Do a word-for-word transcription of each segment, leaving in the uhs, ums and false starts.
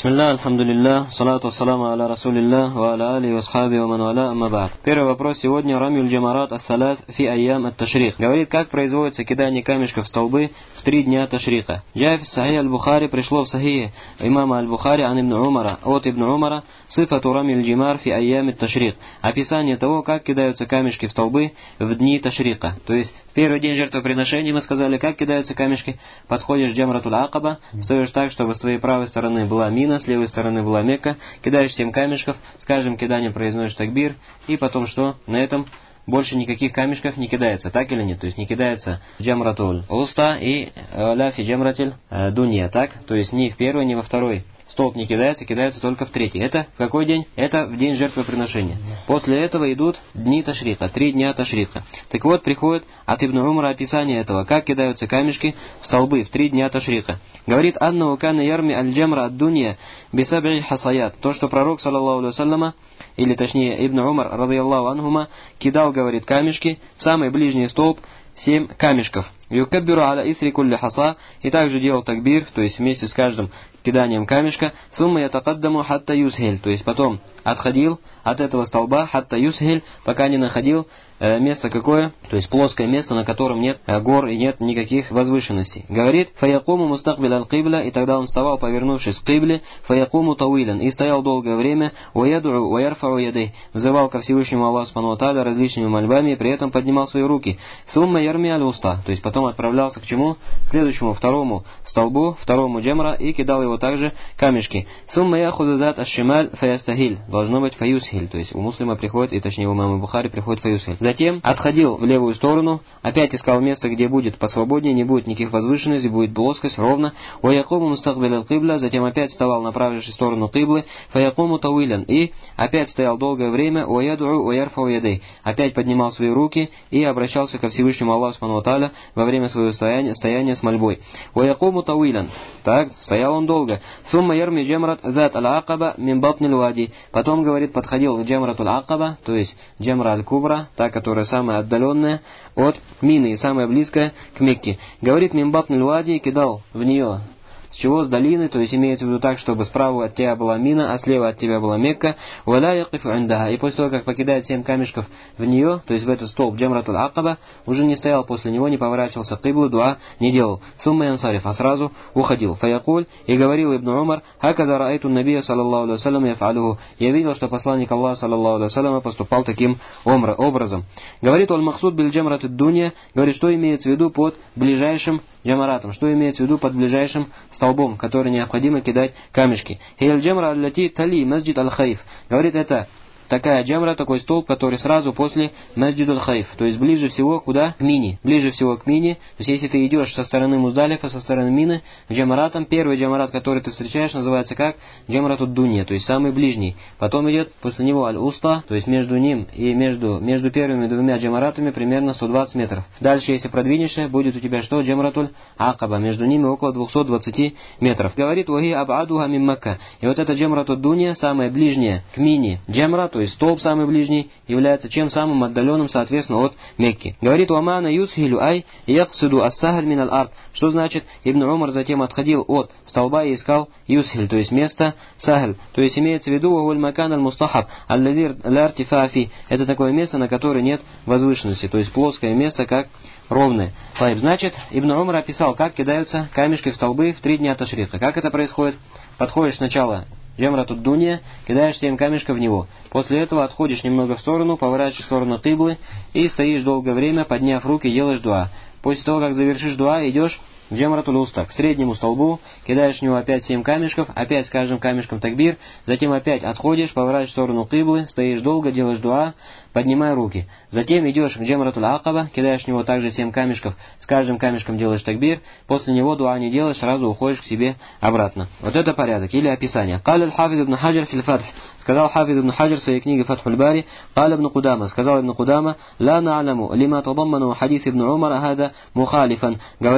Бисмилля, альхамдулилля, салату ассаламу аля расулилля, ва аля али ва схаби ва ман валя, амма ба'д. Первый вопрос сегодня. Рамюль джамарат ас-салат фи айям ат-ташрих. Говорит, как производится кидание камешков в столбы в три дня ташриха. Джафи сахи аль-Бухари, пришло в сахи имама аль-Бухари ан ибн Умара, от ибн Умара, сифату рамюль джимар фи айям ат-ташрих. Описание того, как кидаются камешки в столбы в дни ташриха. То есть, в первый день жертвоприношения мы сказали, как кидаются камешки. Подходишь к джамратуль акаба, стоишь так, чтобы с твоей правой стороны была мина, с левой стороны была Мекка, кидаешь семь камешков, с каждым киданием произносишь такбир, и потом что? На этом больше никаких камешков не кидается, так или нет? То есть не кидается джамратуль уста и ляфи джамратиль дунья, так? То есть ни в первый, ни во второй столб не кидается, кидается только в третий. Это в какой день? Это в день жертвоприношения. После этого идут дни ташриха, три дня ташриха. Так вот, приходит от Ибн Умара описание этого, как кидаются камешки в столбы в три дня ташриха. Говорит, «Анна укана ярми аль-джамра ад-дунья бисаб'и хасаят». То, что пророк, саллаллаху алейхи вассаляма, или точнее Ибн Умар, радийаллаху анхума, кидал, говорит, камешки в самый ближний столб, семь камешков. Юкаббиру аля исри кулли хаса, и также делал такбир, то есть вместе с каждым киданием камешка, сумма ятакаддаму хатта юсхиль, то есть потом отходил от этого столба хатта юсхиль, пока не находил э, место какое, то есть плоское место, на котором нет э, гор и нет никаких возвышенностей. Говорит, фаякуму мустакбиль аль-кибля, и тогда он вставал, повернувшись к кибле, фаякуму тауилян, и стоял долгое время, уяду'у уярфау ядей, взывал ко Всевышнему Аллаху субхану ва тааля различными мольбами, и при этом поднимал свои руки. Сумма ярми аль-уста, то есть потом отправлялся к чему? К следующему второму столбу, второму джемра, и кидал его также камешки. Сумма яхуду зат аш-шималь фаястахиль, должно быть фаюсхиль, то есть у муслима приходит, и точнее у имама Бухари приходит фаюсхиль. Затем отходил в левую сторону, опять искал место, где будет посвободнее, не будет никаких возвышенностей, будет плоскость, ровно. Уякуму мустакбиль аль-кибля, затем опять вставал, направившись в сторону киблы, фаякуму тауилян, и опять стоял долгое время, уяду'у уярфау ядей, опять поднимал свои руки и обращался ко Всевышнему Аллаху субхану ва тааля во время своего стояния, стояния с мольбой. Уякуму тауилян, так, стоял он долго. Сумма ярми джамрат зат аль-акаба мин батнил вади. Потом, говорит, подходил к джамратуль акаба, то есть джамра аль-кубра, та, которая самая отдаленная от мины и самая близкая к Мекке. Говорит, мин батнил вади, кидал в нее. С чего? С долины, то есть имеется в виду так, чтобы справа от тебя была мина, а слева от тебя была Мекка. Валя якифу индаха. И после того, как покидает семь камешков в нее, то есть в этот столб джамратуль акаба, уже не стоял после него, не поворачивался к киблу, дуа не делал. Сумма янсариф, а сразу уходил. Фаякуль, и говорил Ибн Умар, хакада раайту набия саллаллаху алейхи вассалям яфалюху. Я видел, что посланник Аллаха саллаллаху алейхи вассалям поступал таким образом. Говорит, он махсуд биль джамрат ад-дунья, говорит, что имеется в виду под ближайшим джамаратом, что имеется в виду под ближайшим столбом, который необходимо кидать камешки. Хиль джамра аллати тали масджид аль-хайф. Говорит, это такая джамра, такой столб, который сразу после масджид аль-хайф, то есть ближе всего куда? К Мине. Ближе всего к Мине. То есть если ты идешь со стороны Муздалифа, со стороны Мины, к джамаратам, первый джамарат, который ты встречаешь, называется как? Джамрат ад-дунья, то есть самый ближний. Потом идет после него аль-уста, то есть между ним и между, между первыми двумя джамаратами примерно сто двадцать метров. Дальше, если продвинешься, будет у тебя что? Джамратуль акаба, между ними около двухсот двадцати метров. Говорит, вахи абадуха мин Макка. И вот эта джамрат ад-дунья, самая ближняя к Мине джамра, то есть столб самый ближний, является чем самым отдаленным, соответственно, от Мекки. Говорит, уамана юсхилю ай яксуду ас-сахаль мин аль-ард. Что значит? Ибн Умар затем отходил от столба и искал юсхиль, то есть место сахаль. То есть имеется в виду вагуль макан аль-мустахаб аль-лазир ля-артифафи. Это такое место, на которое нет возвышенности, то есть плоское место, как ровное. Значит, Ибн Умар описал, как кидаются камешки в столбы в три дня ташриха. Как это происходит? Подходишь сначала джамрат ад-дунья, кидаешь семь камешков в него. После этого отходишь немного в сторону, поворачиваешь в сторону киблы и стоишь долгое время, подняв руки, делаешь дуа. После того, как завершишь дуа, идешь к джамратуль уста, к среднему столбу, кидаешь в него опять семь камешков, опять с каждым камешком такбир, затем опять отходишь, поворачиваешь в сторону киблы, стоишь долго, делаешь дуа, поднимай руки. Затем идешь к джамратуль акаба, кидаешь в него также семь камешков, с каждым камешком делаешь такбир, после него дуа не делаешь, сразу уходишь к себе обратно. Вот это порядок или описание. Каля аль-хафиз ибн Хаджар фил фатх. Сказал Хафиз ибн Хаджар в своей книге Фатхуль Бари, Каля ибн Кудама, сказал ибн Кудама, ла на'ламу лима тадамману хадис ибн Умара хада мухалифан. Говорит,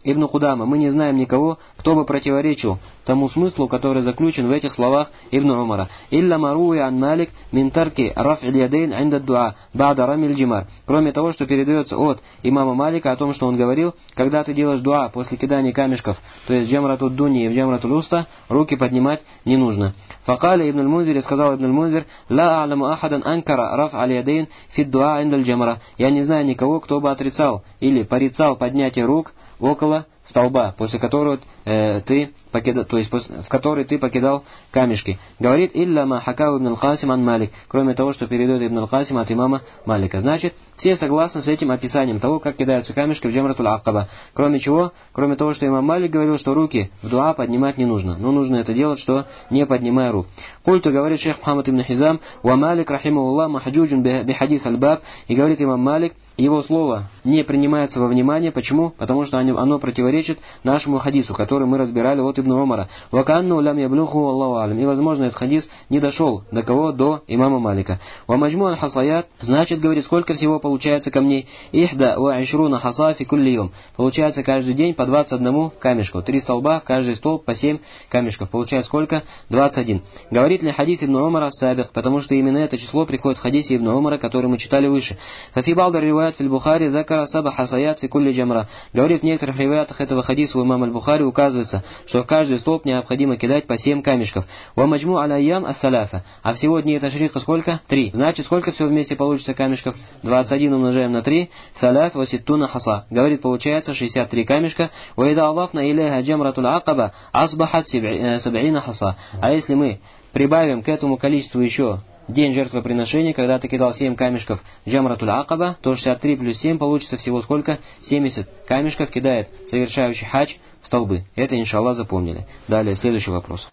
Ибн Кудама: мы не знаем никого, кто бы противоречил тому смыслу, который заключен в этих словах Ибн Умара. «Илля маруи ан Малик мин тарки раф'иль ядейн инда дуа ба'да рамиль джимар». Кроме того, что передается от имама Малика о том, что он говорил, когда ты делаешь дуа после кидания камешков, то есть в джамратуль дуни и в джамратуль уста, руки поднимать не нужно. Факаля Ибн аль-Мунзир, сказал Ибн аль-Мунзир: «Ла а'ламу ахадан анкара раф'аль ядейн фид дуа инда джамра». Я не знаю никого, кто бы отрицал или порицал поднятие рук около столба, после которого э, ты покидал, то есть в который ты покидал камешки. Говорит: «Илля ма хакау ибн аль-Касим ан Малик», кроме того, что передает Ибн аль-Касим от имама Малика. Значит, все согласны с этим описанием того, как кидаются камешки в джамратуль акаба. Кроме чего, кроме того, что имам Малик говорил, что руки в дуа поднимать не нужно. Но нужно это делать, что не поднимая рук. Культу, говорит шейх Мухаммад ибн Хизам: «Ва Малик рахимахуллах махджуджун би хадис аль-баб». И говорит имам Малик, его слово не принимается во внимание. Почему? Потому что оно противоречит нашему хадису, который мы разбирали от Ибн Умара. «Ваканну лям яблуху Аллаху алям». И, возможно, этот хадис не дошел до кого? До имама Малика. «Ва маджму аль-хасаят». Значит, говорит, сколько всего получается камней? «Ихда ва ишруна хаса фи кулли йом». Получается каждый день по двадцать один камешку. Три столба, каждый столб по семь камешков. Получается сколько? двадцать один. Говорит ли хадис Ибн Умара сабих? Потому что именно это число приходит в хадисе Ибн Умара, который мы читали выше. «Фафи балдар риваят фил Бухари закара саба хасаят фи кулли джамра». Говорит, в некоторых риваятах этого хадиса у имама аль-Бухари указывается, что в каждый столб необходимо кидать по семь камешков. «Ва маджму аля айям ас-саляса». А всего дней ташриха сколько? Три. Значит, сколько всего вместе получится камешков? двадцать один умножаем на три. Салят ва ситтуна хаса. Говорит, получается шестьдесят три камешка. «Ва ида аллафна илейха джамратуль акаба асбахат саб'ина хаса». А если мы прибавим к этому количеству еще день жертвоприношения, когда ты кидал семь камешков джамратуль акаба, то шестьдесят три плюс семь получится всего сколько? семьдесят камешков кидает совершающий хадж в столбы. Это, иншаллах, запомнили. Далее, следующий вопрос.